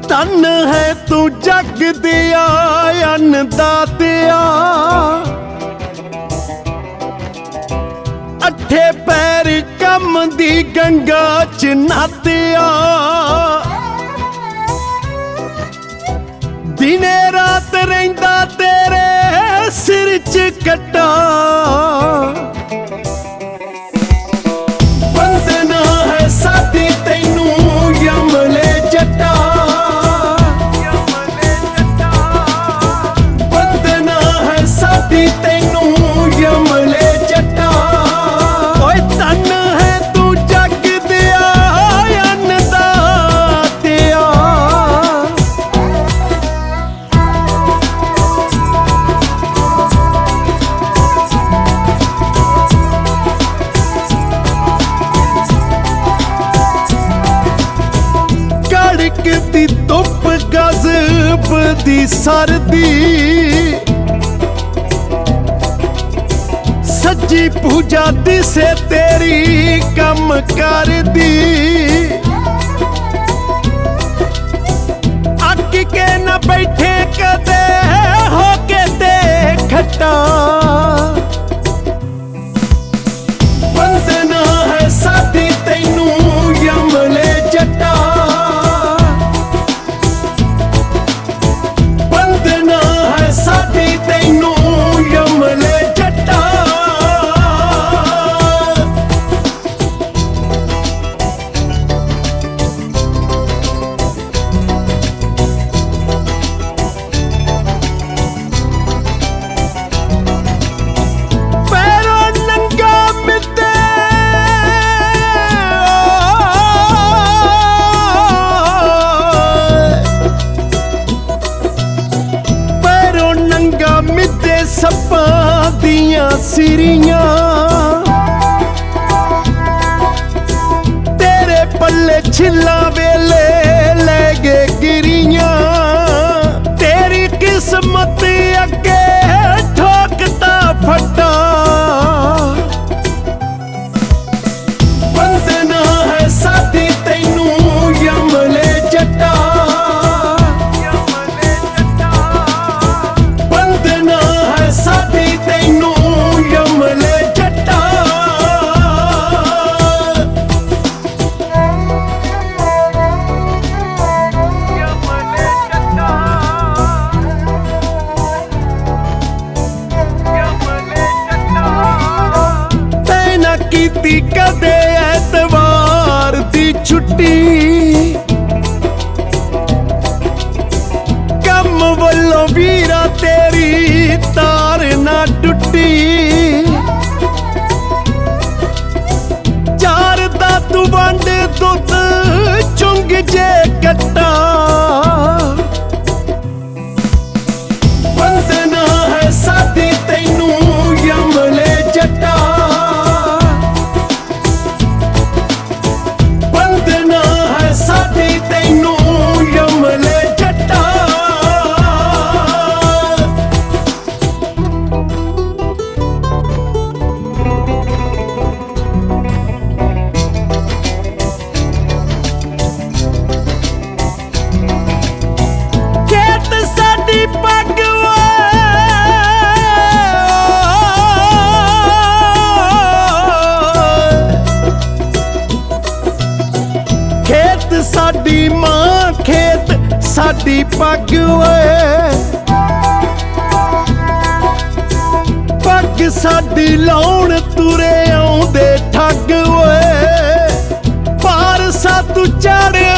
ਧਨ ਹੈ ਤੂੰ ਜਗ ਦਿਆ ਅੰਨਦਾਤਿਆ, ਅੱਠੇ ਪੈਰ ਕੰਮ ਦੀ ਗੰਗਾ ਚ ਨਾਤਿਆ। ਦਿਨੇ ਰਾਤ ਰਹਿੰਦਾ ਤੇਰੇ ਸਿਰ ਚ ਕੱਟਾ, ਬੰਦਨਾ ਹੈ ਸਾਡੀ ਤੈਨੂੰ ਯਮਲੇ ਜੱਟਾ, ਬੰਦਨਾ ਹੈ ਸਾਡੀ ਤੈਨੂੰ ਯਮਲੇ ਜੱਟਾ। ਓਏ ਧਨ ਹੈ ਤੂੰ ਜਗ ਦਿਆ ਅੰਨਦਾਤਿਆ। ਕੜਕਦੀ ਧੁੱਪ ਗਜ਼ਬ ਦੀ ਸਰਦੀ, ਸੱਜੀ ਪੂਜਾ ਦਿਸੇ ਤੇਰੀ ਕੰਮ ਕਰਦੀ। ਅੱਕ ਕੇ ਨਾ ਬੈਠੇ ਕਦੇ ਹੋ ਕੇ ਤੇ ਖੱਟਾ, ਬੰਦਨਾ ਹੈ ਸਾਡੀ ਤੈਨੂੰ ਯਮਲੇ ਜੱਟਾ, ਬੰਦਨਾ ਹੈ ਸਾਡੀ ਤੈਨੂੰ ਯਮਲੇ ਜੱਟਾ। ਪੈਰੋਂ ਨੰਗਾ ਮਿੱਤੇ ਪੈਰੋਂ ਨੰਗਾ ਮਿੱਤੇ ਸੱਪਾਂ ਦੀਆਂ ਸਿਰੀਆਂ, ਤੇਰੇ ਪੱਲੇ ਛਿੱਲਾਂ ਵੇਲੇ ਲੈ ਗਏ ਗਿਰੀਆਂ। ਤੇਰੀ ਕਿਸਮਤ ਅੱਗੇ ਠੋਕਦਾ ਫੱਟਾ, ਬੰਦਨਾ ਹੈ ਸਾਡੀ ਤੈਨੂੰ ਯਮਲੇ ਜੱਟਾ, ਬੰਦਨਾ ਹੈ ਸਾਡੀ ਤੈਨੂੰ ਯਮਲੇ ਜੱਟਾ। ਤੈਂ ਨਾ ਕੀਤੀ ਕਦੇ ਐਤਵਾਰ ਦੀ ਛੁੱਟੀ, ਕੰਮ ਵੱਲੋਂ ਵੀਰਾ ਤੇਰੀ ਤਾਰ ਨਾ ਟੁੱਟੀ। ਚਾਰ ਦਾ ਤੂੰ ਵੰਡ ਦੁੱਧ ਚੁੰਗ ਜੇ ਕੱਟਾ, ਬੰਦਨਾ ਹੈ ਸਾਡੀ ਤੈਨੂੰ ਯਮਲੇ ਜੱਟਾ, ਬੰਦਨਾ ਹੈ ਸਾਡੀ ਤੈਨੂੰ ਯਮਲੇ ਜੱਟਾ। ਖੇਤ ਸਾਡੀ ਪੱਗ ਖੇਤ ਸਾਡੀ ਮਾਂ, ਖੇਤ ਸਾਡੀ ਪੱਗ ਓਏ, ਪੱਗ ਸਾਡੀ ਲਾਉਣ ਤੁਰੇ ਆਉਂਦੇ ਠੱਗ ਓਏ। ਪਾਰਸਾ ਤੂੰ ਚੜ੍ਹ